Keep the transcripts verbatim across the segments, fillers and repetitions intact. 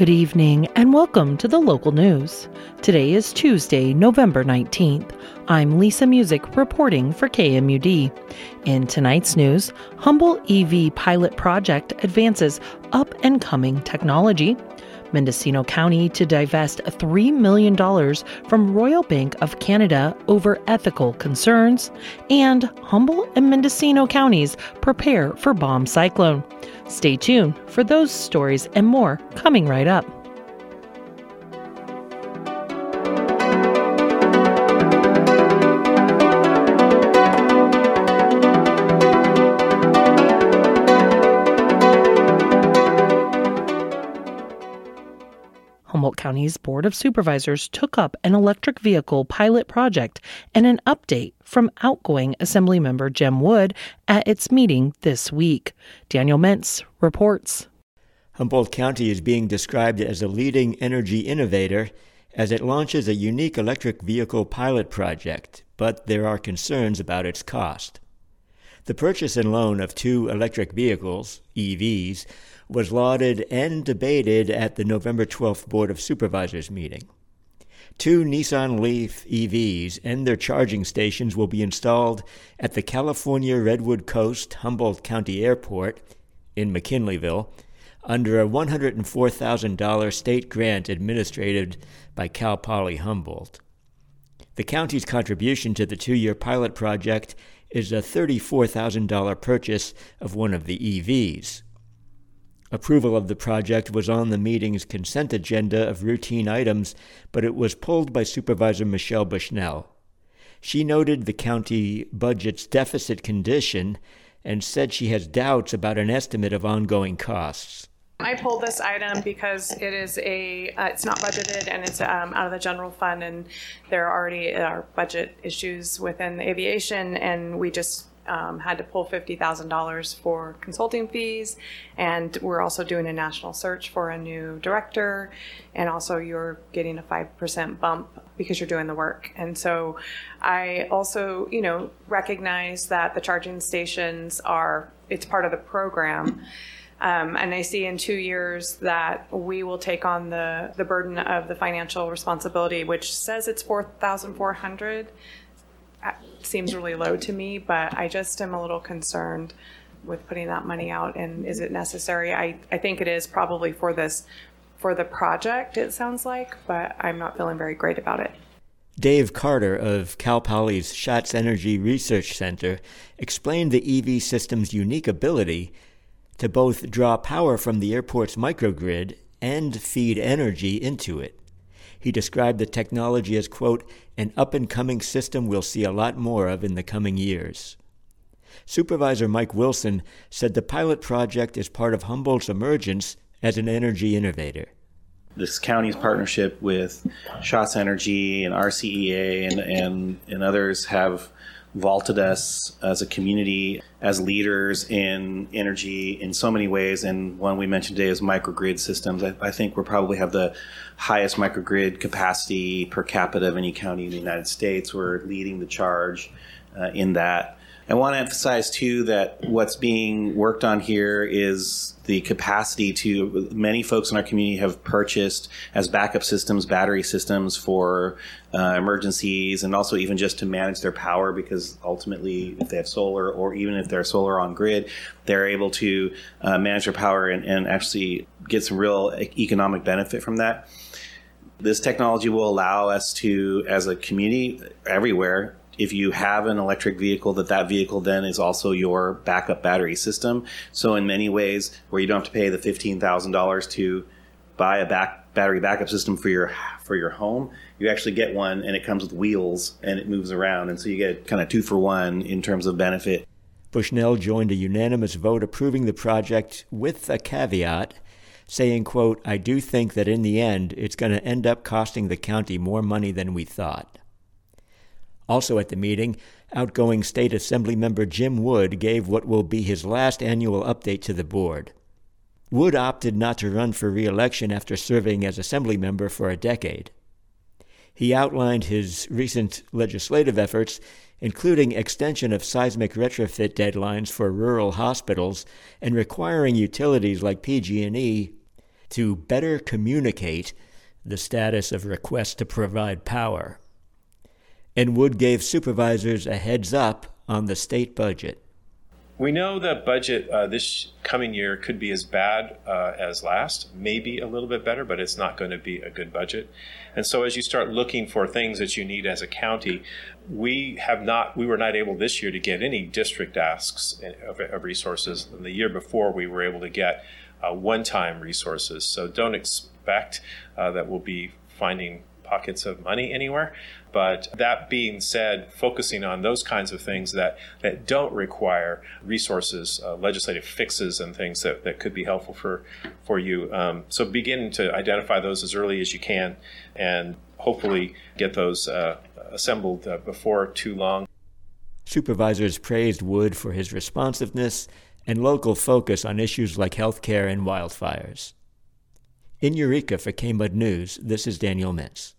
Good evening and welcome to the local news. Today is Tuesday, November nineteenth. I'm Lisa Music reporting for K M U D. In tonight's news, Humboldt E V pilot project advances up-and-coming technology. Mendocino County to divest three million dollars from Royal Bank of Canada over ethical concerns, and Humboldt and Mendocino counties prepare for bomb cyclone. Stay tuned for those stories and more coming right up. Humboldt County's Board of Supervisors took up an electric vehicle pilot project and an update from outgoing Assemblymember Jim Wood at its meeting this week. Daniel Mintz reports. Humboldt County is being described as a leading energy innovator as it launches a unique electric vehicle pilot project, but there are concerns about its cost. The purchase and loan of two electric vehicles, E Vs, was lauded and debated at the November twelfth Board of Supervisors meeting. Two Nissan Leaf E Vs and their charging stations will be installed at the California Redwood Coast Humboldt County Airport in McKinleyville under a one hundred four thousand dollars state grant administered by Cal Poly Humboldt. The county's contribution to the two-year pilot project is a thirty-four thousand dollars purchase of one of the E Vs. Approval of the project was on the meeting's consent agenda of routine items, but it was pulled by Supervisor Michelle Bushnell. She noted the county budget's deficit condition and said she has doubts about an estimate of ongoing costs. I pulled this item because it is a, uh, it's not budgeted and it's um, out of the general fund, and there already are budget issues within the aviation, and we just Um, had to pull fifty thousand dollars for consulting fees, and we're also doing a national search for a new director, and also you're getting a five percent bump because you're doing the work. And so I also, you know, recognize that the charging stations are, it's part of the program. Um, and I see in two years that we will take on the, the burden of the financial responsibility, which says it's four thousand four hundred dollars. Seems really low to me, but I just am a little concerned with putting that money out, and is it necessary? I, I think it is probably for this, for the project, it sounds like, but I'm not feeling very great about it. Dave Carter of Cal Poly's Schatz Energy Research Center explained the E V system's unique ability to both draw power from the airport's microgrid and feed energy into it. He described the technology as, quote, an up-and-coming system we'll see a lot more of in the coming years. Supervisor Mike Wilson said the pilot project is part of Humboldt's emergence as an energy innovator. This county's partnership with Schatz Energy and R C E A and, and, and others have vaulted us as a community as leaders in energy in so many ways, and one we mentioned today is microgrid systems. I, I think we probably have the highest microgrid capacity per capita of any county in the United States. We're leading the charge uh, in that. I want to emphasize, too, that what's being worked on here is the capacity to, many folks in our community have purchased as backup systems, battery systems for uh, emergencies, and also even just to manage their power, because ultimately, if they have solar, or even if they're solar on grid, they're able to uh, manage their power and, and actually get some real economic benefit from that. This technology will allow us to, as a community everywhere, if you have an electric vehicle, that that vehicle then is also your backup battery system. So in many ways, where you don't have to pay the fifteen thousand dollars to buy a back battery backup system for your for your home, you actually get one, and it comes with wheels and it moves around. And so you get kind of two for one in terms of benefit. Bushnell joined a unanimous vote approving the project with a caveat, saying, quote, I do think that in the end, it's going to end up costing the county more money than we thought. Also at the meeting, outgoing State Assemblymember Jim Wood gave what will be his last annual update to the board. Wood opted not to run for re-election after serving as Assemblymember for a decade. He outlined his recent legislative efforts, including extension of seismic retrofit deadlines for rural hospitals and requiring utilities like P G and E to better communicate the status of requests to provide power. And Wood gave supervisors a heads up on the state budget. We know the budget uh, this coming year could be as bad uh, as last, maybe a little bit better, but it's not going to be a good budget. And so as you start looking for things that you need as a county, we have not, we were not able this year to get any district asks of, of resources. And the year before, we were able to get uh, one-time resources. So don't expect uh, that we'll be finding pockets of money anywhere. But that being said, focusing on those kinds of things that, that don't require resources, uh, legislative fixes and things that, that could be helpful for, for you. Um, so begin to identify those as early as you can and hopefully get those uh, assembled uh, before too long. Supervisors praised Wood for his responsiveness and local focus on issues like health care and wildfires. In Eureka for K M U D News, this is Daniel Mintz.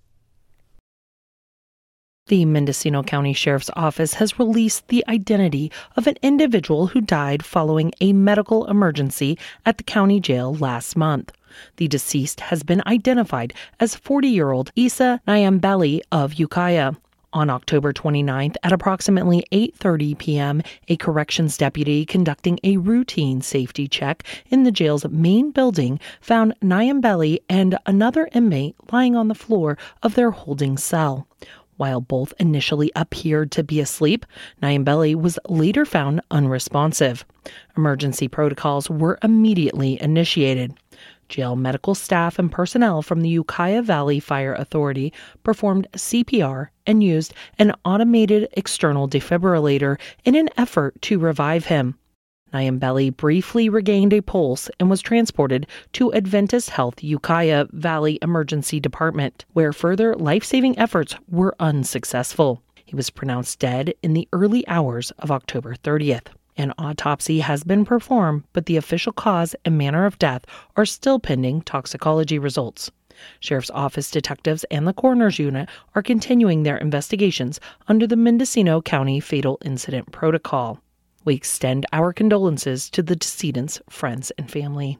The Mendocino County Sheriff's Office has released the identity of an individual who died following a medical emergency at the county jail last month. The deceased has been identified as forty-year-old Isa Nyambeli of Ukiah. On October twenty-ninth at approximately eight thirty p.m., a corrections deputy conducting a routine safety check in the jail's main building found Nyambeli and another inmate lying on the floor of their holding cell. While both initially appeared to be asleep, Nyambeli was later found unresponsive. Emergency protocols were immediately initiated. Jail medical staff and personnel from the Ukiah Valley Fire Authority performed C P R and used an automated external defibrillator in an effort to revive him. Nyambeli briefly regained a pulse and was transported to Adventist Health Ukiah Valley Emergency Department, where further life-saving efforts were unsuccessful. He was pronounced dead in the early hours of October thirtieth. An autopsy has been performed, but the official cause and manner of death are still pending toxicology results. Sheriff's Office detectives and the coroner's unit are continuing their investigations under the Mendocino County Fatal Incident Protocol. We extend our condolences to the decedent's friends and family.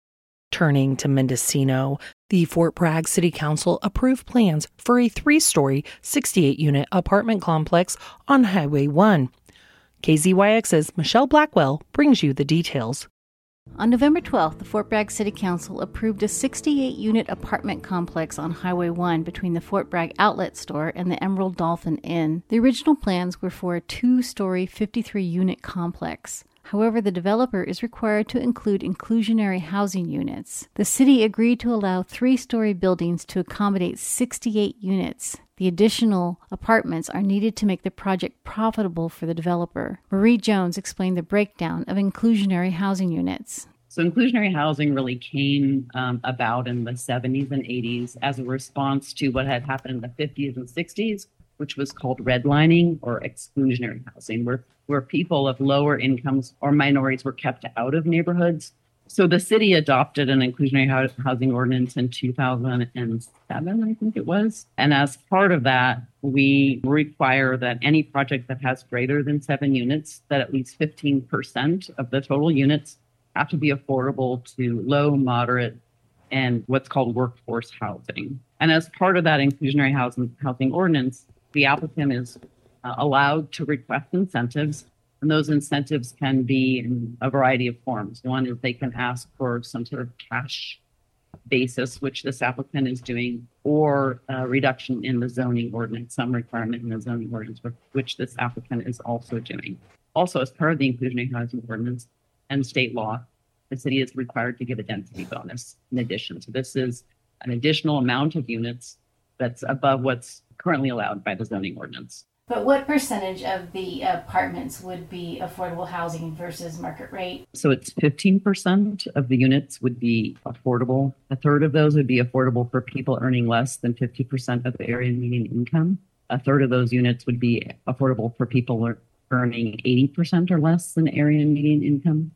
Turning to Mendocino, the Fort Bragg City Council approved plans for a three-story, sixty-eight unit apartment complex on Highway one. K Z Y X's Michelle Blackwell brings you the details. On November twelfth, the Fort Bragg City Council approved a sixty-eight unit apartment complex on Highway one between the Fort Bragg Outlet Store and the Emerald Dolphin Inn. The original plans were for a two-story, fifty-three unit complex. However, the developer is required to include inclusionary housing units. The city agreed to allow three-story buildings to accommodate sixty-eight units. The additional apartments are needed to make the project profitable for the developer. Marie Jones explained the breakdown of inclusionary housing units. So inclusionary housing really came um, about in the seventies and eighties as a response to what had happened in the fifties and sixties, which was called redlining or exclusionary housing, where, where people of lower incomes or minorities were kept out of neighborhoods. So the city adopted an inclusionary housing ordinance in two thousand seven, I think it was. And as part of that, we require that any project that has greater than seven units, that at least fifteen percent of the total units have to be affordable to low, moderate, and what's called workforce housing. And as part of that inclusionary housing, housing ordinance, the applicant is uh, allowed to request incentives. And those incentives can be in a variety of forms. One is they can ask for some sort of cash basis, which this applicant is doing, or a reduction in the zoning ordinance, some requirement in the zoning ordinance, which this applicant is also doing. Also, as part of the inclusionary housing ordinance and state law, the city is required to give a density bonus in addition. So this is an additional amount of units that's above what's currently allowed by the zoning ordinance. But what percentage of the apartments would be affordable housing versus market rate? So it's fifteen percent of the units would be affordable. A third of those would be affordable for people earning less than fifty percent of the area median income. A third of those units would be affordable for people earning eighty percent or less than area median income.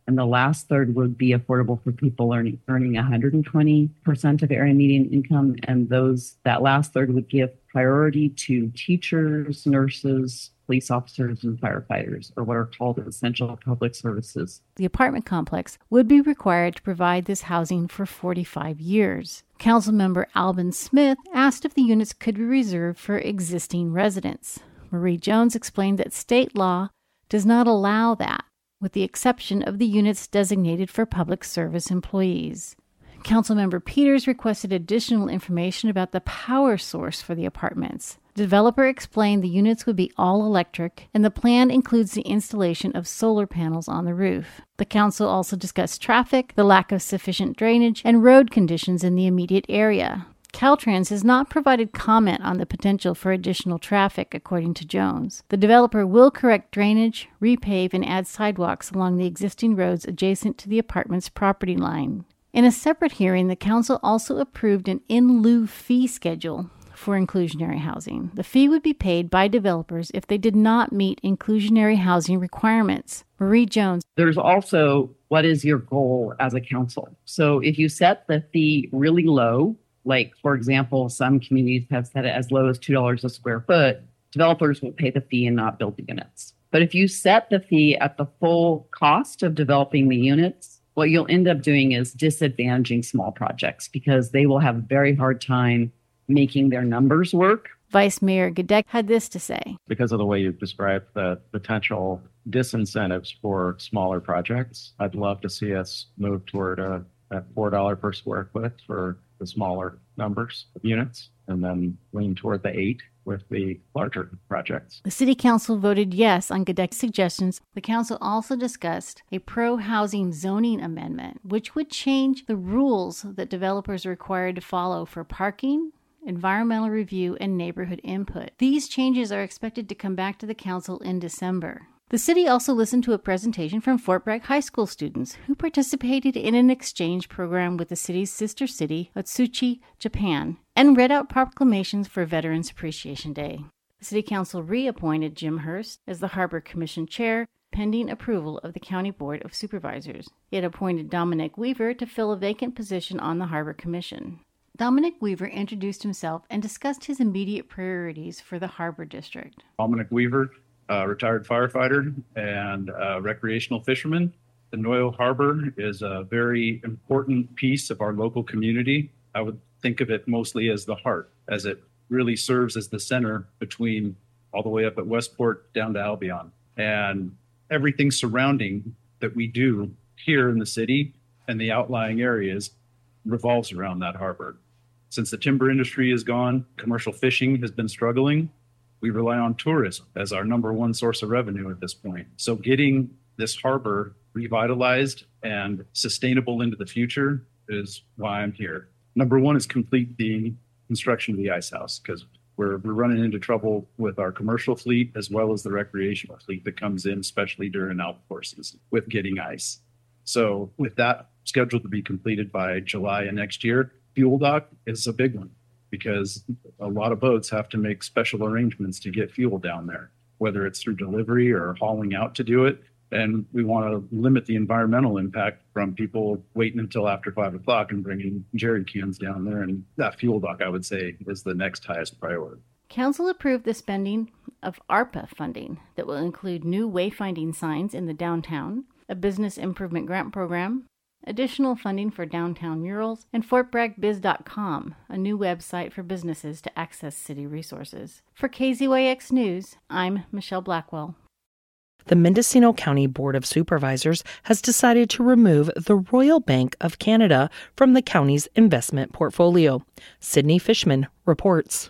And the last third would be affordable for people earning earning one hundred twenty percent of area median income. And those that last third would give priority to teachers, nurses, police officers, and firefighters, or what are called essential public services. The apartment complex would be required to provide this housing for forty-five years. Councilmember Alvin Smith asked if the units could be reserved for existing residents. Marie Jones explained that state law does not allow that, with the exception of the units designated for public service employees. Councilmember Peters requested additional information about the power source for the apartments. The developer explained the units would be all electric, and the plan includes the installation of solar panels on the roof. The council also discussed traffic, the lack of sufficient drainage, and road conditions in the immediate area. Caltrans has not provided comment on the potential for additional traffic, according to Jones. The developer will correct drainage, repave, and add sidewalks along the existing roads adjacent to the apartment's property line. In a separate hearing, the council also approved an in lieu fee schedule for inclusionary housing. The fee would be paid by developers if they did not meet inclusionary housing requirements. Marie Jones. There's also what is your goal as a council? So if you set the fee really low, like, for example, some communities have set it as low as two dollars a square foot, developers will pay the fee and not build the units. But if you set the fee at the full cost of developing the units, what you'll end up doing is disadvantaging small projects because they will have a very hard time making their numbers work. Vice Mayor Gadek had this to say. Because of the way you've described the potential disincentives for smaller projects, I'd love to see us move toward a, a four dollars per square foot for the smaller numbers of units, and then lean toward the eight with the larger projects. The City Council voted yes on Gadek's suggestions. The Council also discussed a pro-housing zoning amendment, which would change the rules that developers are required to follow for parking, environmental review, and neighborhood input. These changes are expected to come back to the Council in December. The city also listened to a presentation from Fort Bragg High School students who participated in an exchange program with the city's sister city, Otsuchi, Japan, and read out proclamations for Veterans Appreciation Day. The City Council reappointed Jim Hurst as the Harbor Commission Chair, pending approval of the County Board of Supervisors. It appointed Dominic Weaver to fill a vacant position on the Harbor Commission. Dominic Weaver introduced himself and discussed his immediate priorities for the Harbor District. Dominic Weaver, Uh, retired firefighter and uh, recreational fisherman. The Noyo Harbor is a very important piece of our local community. I would think of it mostly as the heart, as it really serves as the center between all the way up at Westport down to Albion. And everything surrounding that we do here in the city and the outlying areas revolves around that harbor. Since the timber industry is gone, commercial fishing has been struggling. We rely on tourism as our number one source of revenue at this point. So getting this harbor revitalized and sustainable into the future is why I'm here. Number one is complete the construction of the ice house, because we're, we're running into trouble with our commercial fleet as well as the recreational fleet that comes in, especially during outdoor season, with getting ice. So with that scheduled to be completed by July of next year, fuel dock is a big one, because a lot of boats have to make special arrangements to get fuel down there, whether it's through delivery or hauling out to do it. And we want to limit the environmental impact from people waiting until after five o'clock and bringing jerry cans down there. And that fuel dock, I would say, is the next highest priority. Council approved the spending of ARPA funding that will include new wayfinding signs in the downtown, a business improvement grant program, additional funding for downtown murals, and Fort Bragg Biz dot com, a new website for businesses to access city resources. For K Z Y X News, I'm Michelle Blackwell. The Mendocino County Board of Supervisors has decided to remove the Royal Bank of Canada from the county's investment portfolio. Sydney Fishman reports.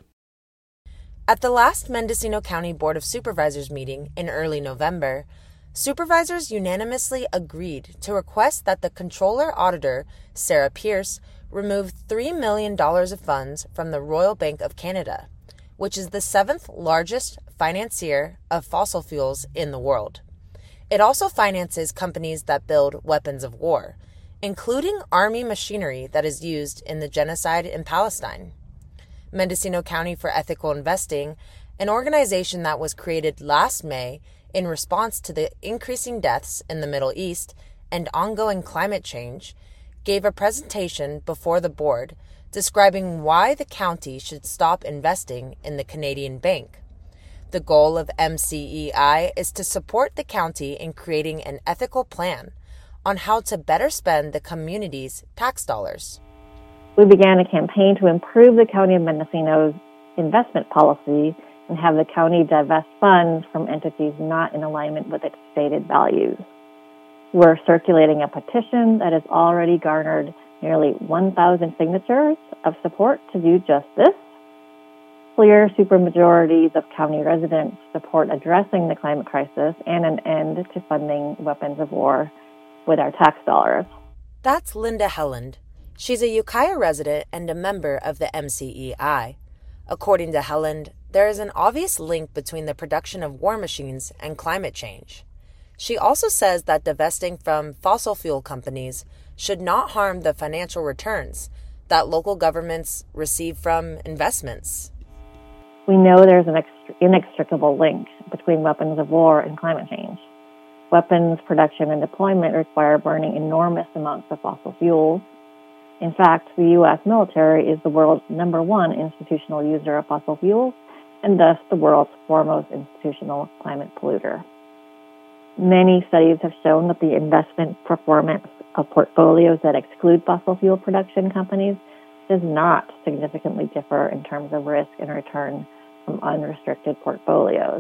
At the last Mendocino County Board of Supervisors meeting in early November, supervisors unanimously agreed to request that the Comptroller-Auditor, Sarah Pierce, remove three million dollars of funds from the Royal Bank of Canada, which is the seventh largest financier of fossil fuels in the world. It also finances companies that build weapons of war, including army machinery that is used in the genocide in Palestine. Mendocino County for Ethical Investing, an organization that was created last May in response to the increasing deaths in the Middle East and ongoing climate change, gave a presentation before the board describing why the county should stop investing in the Canadian Bank. The goal of M C E I is to support the county in creating an ethical plan on how to better spend the community's tax dollars. We began a campaign to improve the County of Mendocino's investment policy and have the county divest funds from entities not in alignment with its stated values. We're circulating a petition that has already garnered nearly one thousand signatures of support to do just this. Clear supermajorities of county residents support addressing the climate crisis and an end to funding weapons of war with our tax dollars. That's Linda Helland. She's a Ukiah resident and a member of the M C E I. According to Helland, there is an obvious link between the production of war machines and climate change. She also says that divesting from fossil fuel companies should not harm the financial returns that local governments receive from investments. We know there's an inextricable link between weapons of war and climate change. Weapons production and deployment require burning enormous amounts of fossil fuels. In fact, the U S military is the world's number one institutional user of fossil fuels and thus the world's foremost institutional climate polluter. Many studies have shown that the investment performance of portfolios that exclude fossil fuel production companies does not significantly differ in terms of risk and return from unrestricted portfolios.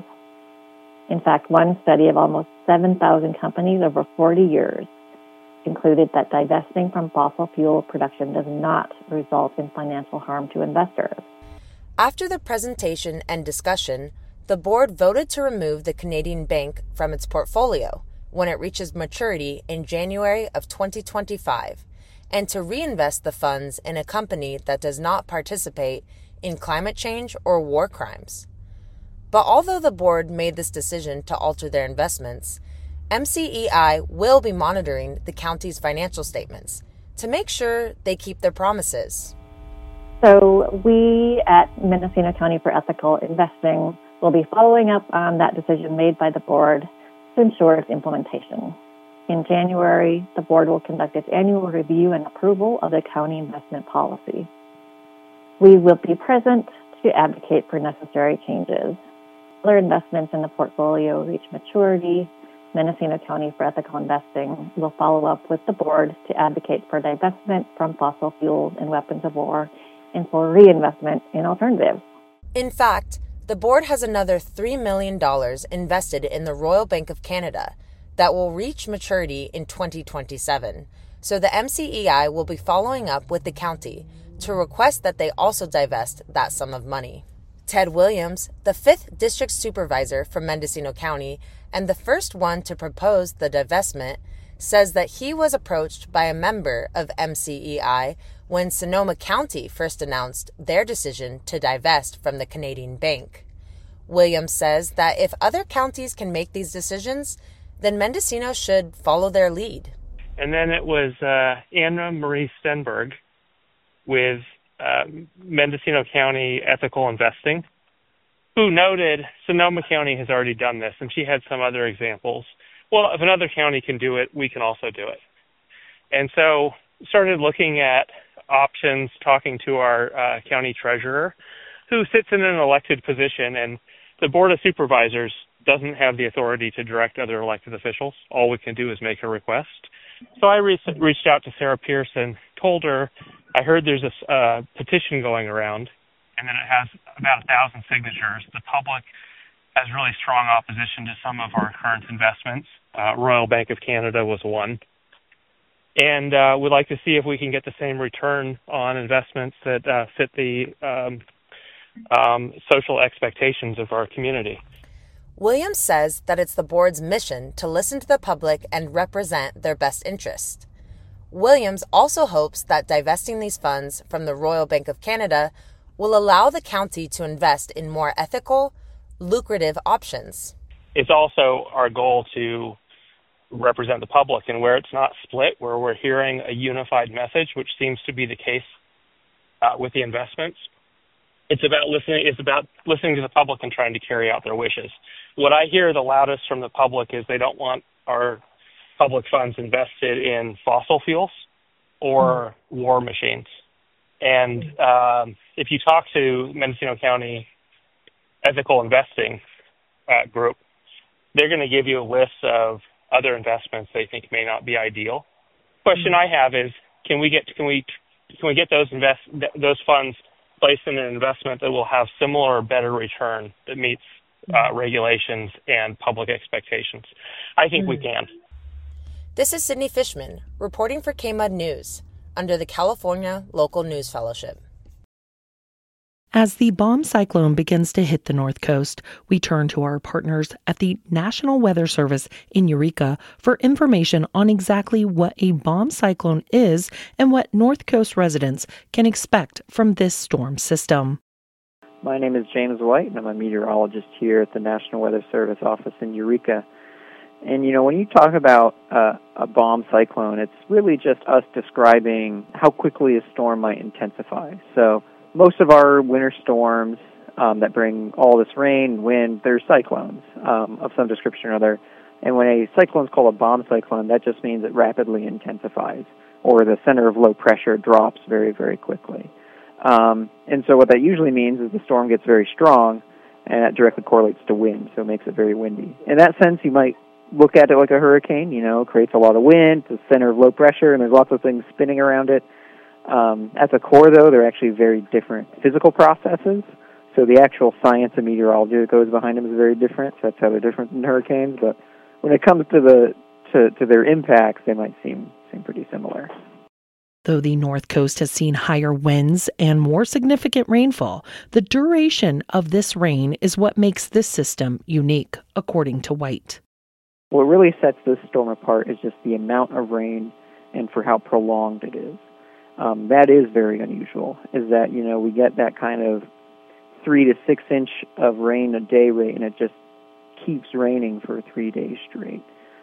In fact, one study of almost seven thousand companies over forty years concluded that divesting from fossil fuel production does not result in financial harm to investors. After the presentation and discussion, the board voted to remove the Canadian Bank from its portfolio when it reaches maturity in January of twenty twenty-five, and to reinvest the funds in a company that does not participate in climate change or war crimes. But although the board made this decision to alter their investments, M C E I will be monitoring the county's financial statements to make sure they keep their promises. So we at Mendocino County for Ethical Investing will be following up on that decision made by the board to ensure its implementation. In January, the board will conduct its annual review and approval of the county investment policy. We will be present to advocate for necessary changes. Other investments in the portfolio reach maturity. Mendocino County for Ethical Investing will follow up with the board to advocate for divestment from fossil fuels and weapons of war and for reinvestment in alternatives. In fact, the board has another three million dollars invested in the Royal Bank of Canada that will reach maturity in twenty twenty-seven. So the M C E I will be following up with the county to request that they also divest that sum of money. Ted Williams, the fifth district supervisor for Mendocino County and the first one to propose the divestment, says that he was approached by a member of M C E I when Sonoma County first announced their decision to divest from the Canadian Bank. Williams says that if other counties can make these decisions, then Mendocino should follow their lead. And then it was uh, Anna Marie Stenberg with uh, Mendocino County Ethical Investing, who noted Sonoma County has already done this, and she had some other examples. Well, if another county can do it, we can also do it. And so started looking at options, talking to our uh, county treasurer, who sits in an elected position, and the Board of Supervisors doesn't have the authority to direct other elected officials. All we can do is make a request. So I re- reached out to Sarah Pearson, told her, I heard there's a uh, petition going around, and that it has about a thousand signatures. The public has really strong opposition to some of our current investments. Uh, Royal Bank of Canada was one. And uh, we'd like to see if we can get the same return on investments that uh, fit the um, um, social expectations of our community. Williams says that it's the board's mission to listen to the public and represent their best interest. Williams also hopes that divesting these funds from the Royal Bank of Canada will allow the county to invest in more ethical, lucrative options. It's also our goal to represent the public, and where it's not split, where we're hearing a unified message, which seems to be the case uh, with the investments. It's about listening. It's about listening to the public and trying to carry out their wishes. What I hear the loudest from the public is they don't want our public funds invested in fossil fuels or war machines. And um, if you talk to Mendocino County Ethical Investing uh, Group, they're going to give you a list of other investments they think may not be ideal. Question I have is, can we get can we can we get those invest those funds placed in an investment that will have similar or better return that meets uh, regulations and public expectations? I think we can. This is Sydney Fishman reporting for K M U D News under the California Local News Fellowship. As the bomb cyclone begins to hit the North Coast, we turn to our partners at the National Weather Service in Eureka for information on exactly what a bomb cyclone is and what North Coast residents can expect from this storm system. My name is James White, and I'm a meteorologist here at the National Weather Service office in Eureka. And, you know, when you talk about uh, a bomb cyclone, it's really just us describing how quickly a storm might intensify. So most of our winter storms um, that bring all this rain and wind, they're cyclones um, of some description or other. And when a cyclone is called a bomb cyclone, that just means it rapidly intensifies, or the center of low pressure drops very, very quickly. Um, and so what that usually means is the storm gets very strong, and that directly correlates to wind, so it makes it very windy. In that sense, you might look at it like a hurricane, you know, creates a lot of wind, it's the center of low pressure, and there's lots of things spinning around it. Um, at the core, though, they're actually very different physical processes. So the actual science of meteorology that goes behind them is very different. So that's how they're different than hurricanes. But when it comes to the to, to their impacts, they might seem seem pretty similar. Though the North Coast has seen higher winds and more significant rainfall, the duration of this rain is what makes this system unique, according to White. What really sets this storm apart is just the amount of rain and for how prolonged it is. Um, that is very unusual, is that, you know, we get that kind of three to six inch of rain a day rate, and it just keeps raining for three days straight.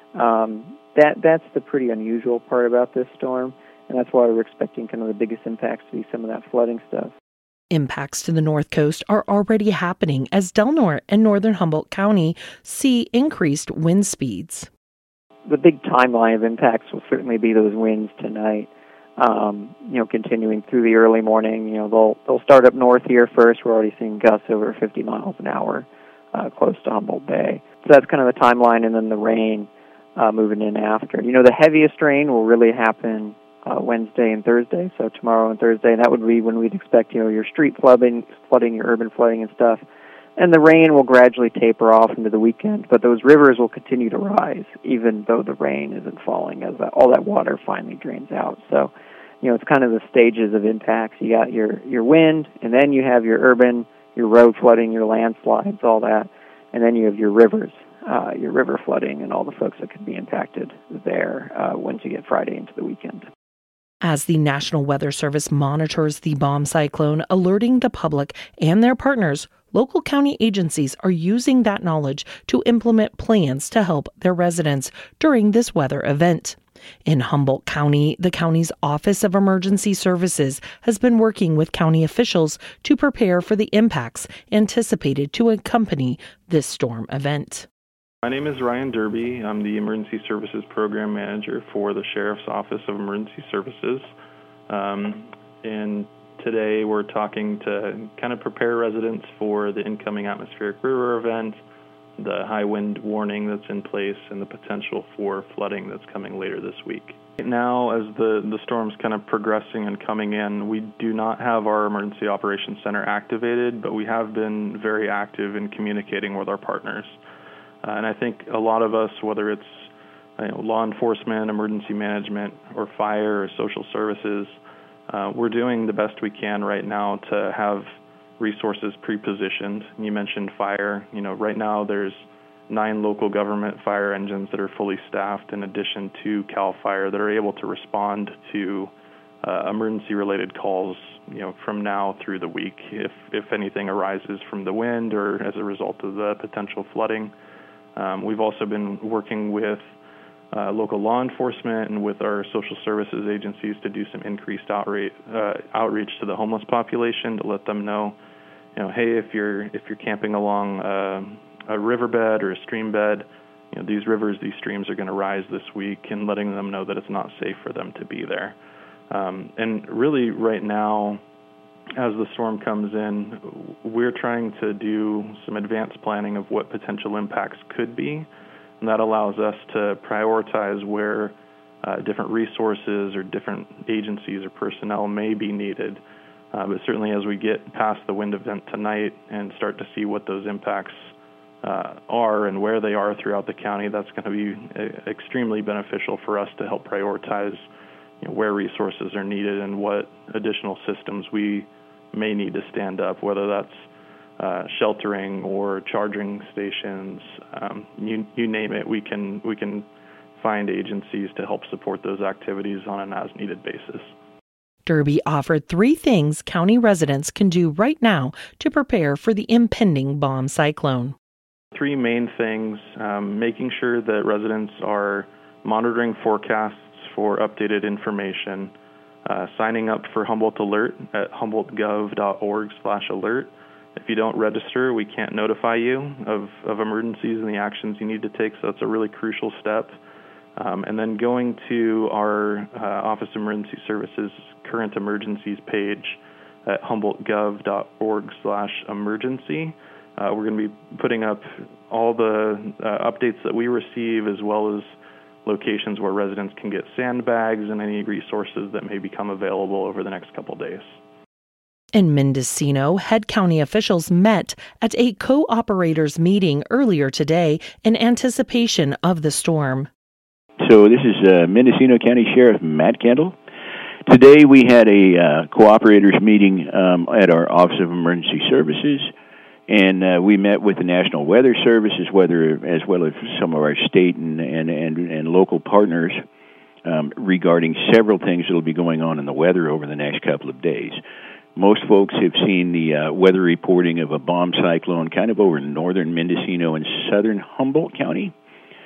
Um, that that's the pretty unusual part about this storm, and that's why we're expecting kind of the biggest impacts to be some of that flooding stuff. Impacts to the North Coast are already happening as Del Norte and northern Humboldt County see increased wind speeds. The big timeline of impacts will certainly be those winds tonight. Um, you know, continuing through the early morning. You know, they'll they'll start up north here first. We're already seeing gusts over fifty miles an hour uh, close to Humboldt Bay. So that's kind of the timeline, and then the rain uh, moving in after. You know, the heaviest rain will really happen uh, Wednesday and Thursday, so tomorrow and Thursday, and that would be when we'd expect, you know, your street flooding, flooding, your urban flooding and stuff. And the rain will gradually taper off into the weekend, but those rivers will continue to rise, even though the rain isn't falling, as that, all that water finally drains out. So, you know, it's kind of the stages of impacts. You got your, your wind, and then you have your urban, your road flooding, your landslides, all that, and then you have your rivers, uh, your river flooding, and all the folks that could be impacted there uh, once you get Friday into the weekend. As the National Weather Service monitors the bomb cyclone, alerting the public and their partners, local county agencies are using that knowledge to implement plans to help their residents during this weather event. In Humboldt County, the county's Office of Emergency Services has been working with county officials to prepare for the impacts anticipated to accompany this storm event. My name is Ryan Derby. I'm the Emergency Services Program Manager for the Sheriff's Office of Emergency Services. Um, and today we're talking to kind of prepare residents for the incoming atmospheric river event, the high wind warning that's in place, and the potential for flooding that's coming later this week. Right now, as the, the storm's kind of progressing and coming in, we do not have our Emergency Operations Center activated, but we have been very active in communicating with our partners. Uh, and I think a lot of us, whether it's you know, law enforcement, emergency management, or fire, or social services, uh, we're doing the best we can right now to have resources pre-positioned. You mentioned fire. You know, right now there's nine local government fire engines that are fully staffed, in addition to CAL FIRE, that are able to respond to uh, emergency-related calls, you know, from now through the week, if if anything arises from the wind or as a result of the potential flooding. Um, we've also been working with uh, local law enforcement and with our social services agencies to do some increased outreach, uh, outreach to the homeless population to let them know, you know, hey, if you're if you're camping along uh, a riverbed or a stream bed, you know, these rivers, these streams are going to rise this week, and letting them know that it's not safe for them to be there. Um, and really right now, as the storm comes in, we're trying to do some advanced planning of what potential impacts could be, and that allows us to prioritize where uh, different resources or different agencies or personnel may be needed. Uh, but certainly as we get past the wind event tonight and start to see what those impacts uh, are and where they are throughout the county, that's going to be uh, extremely beneficial for us to help prioritize, you know, where resources are needed and what additional systems we may need to stand up, whether that's uh, sheltering or charging stations, um, you, you name it. We can we can find agencies to help support those activities on an as-needed basis. Derby offered three things county residents can do right now to prepare for the impending bomb cyclone. Three main things: um, making sure that residents are monitoring forecasts for updated information, uh, signing up for Humboldt Alert at humboldt gov dot org slash alert. If you don't register, we can't notify you of, of emergencies and the actions you need to take, so that's a really crucial step. Um, and then going to our uh, Office of Emergency Services Current Emergencies page at humboldt gov dot org slash emergency. Uh, we're going to be putting up all the uh, updates that we receive, as well as locations where residents can get sandbags and any resources that may become available over the next couple days. In Mendocino, head county officials met at a co-operators meeting earlier today in anticipation of the storm. So this is uh, Mendocino County Sheriff Matt Kendall. Today we had a uh, co-operators meeting um, at our Office of Emergency Services, and uh, we met with the National Weather Service as, weather, as well as some of our state and, and, and, and local partners um, regarding several things that will be going on in the weather over the next couple of days. Most folks have seen the uh, weather reporting of a bomb cyclone kind of over northern Mendocino and southern Humboldt County.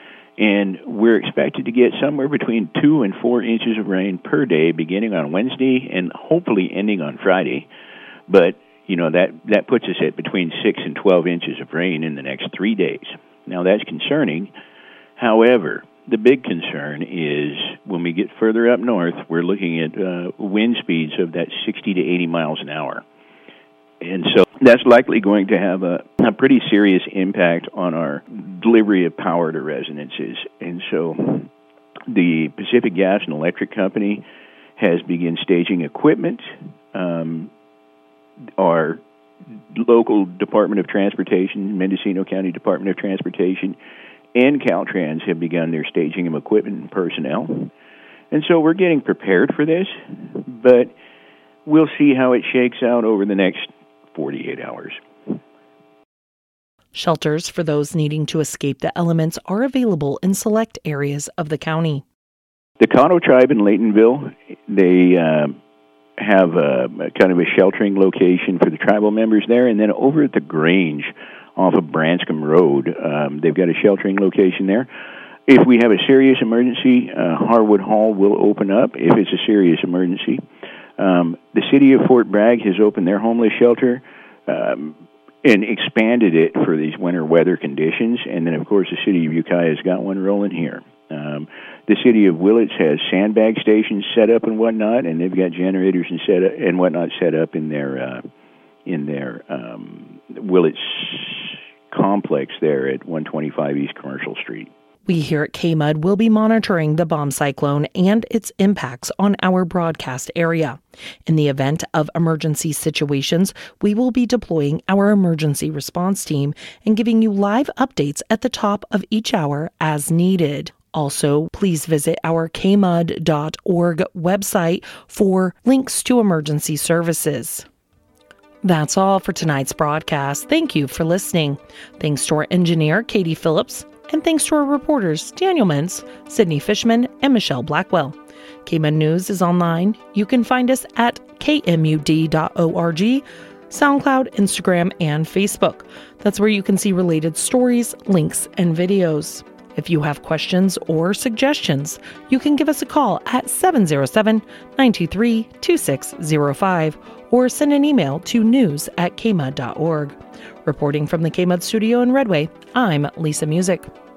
And we're expected to get somewhere between two and four inches of rain per day beginning on Wednesday and hopefully ending on Friday. But, you know, that, that puts us at between six and twelve inches of rain in the next three days. Now, that's concerning. However, the big concern is when we get further up north, we're looking at uh, wind speeds of that sixty to eighty miles an hour. And so that's likely going to have a, a pretty serious impact on our delivery of power to residences. And so the Pacific Gas and Electric Company has begun staging equipment. Um, our local Department of Transportation, Mendocino County Department of Transportation, and Caltrans have begun their staging of equipment and personnel. And so we're getting prepared for this, but we'll see how it shakes out over the next forty-eight hours. Shelters for those needing to escape the elements are available in select areas of the county. The Kano tribe in Laytonville, they uh, have a, a kind of a sheltering location for the tribal members there, and then over at the Grange off of Branscombe Road, um, they've got a sheltering location there. If we have a serious emergency, uh, Harwood Hall will open up if it's a serious emergency. Um, the city of Fort Bragg has opened their homeless shelter um, and expanded it for these winter weather conditions. And then, of course, the city of Ukiah has got one rolling here. Um, the city of Willits has sandbag stations set up and whatnot, and they've got generators and set up and whatnot set up in their uh, in their um, Willits complex there at one twenty-five East Commercial Street. We here at K M U D will be monitoring the bomb cyclone and its impacts on our broadcast area. In the event of emergency situations, we will be deploying our emergency response team and giving you live updates at the top of each hour as needed. Also, please visit our k m u d dot org website for links to emergency services. That's all for tonight's broadcast. Thank you for listening. Thanks to our engineer, Katie Phillips, and thanks to our reporters, Daniel Mintz, Sydney Fishman, and Michelle Blackwell. K M U D News is online. You can find us at k m u d dot org, SoundCloud, Instagram, and Facebook. That's where you can see related stories, links, and videos. If you have questions or suggestions, you can give us a call at seven oh seven, nine two three, two six oh five or send an email to news at k m u d dot org. Reporting from the K M U D studio in Redway, I'm Lisa Music.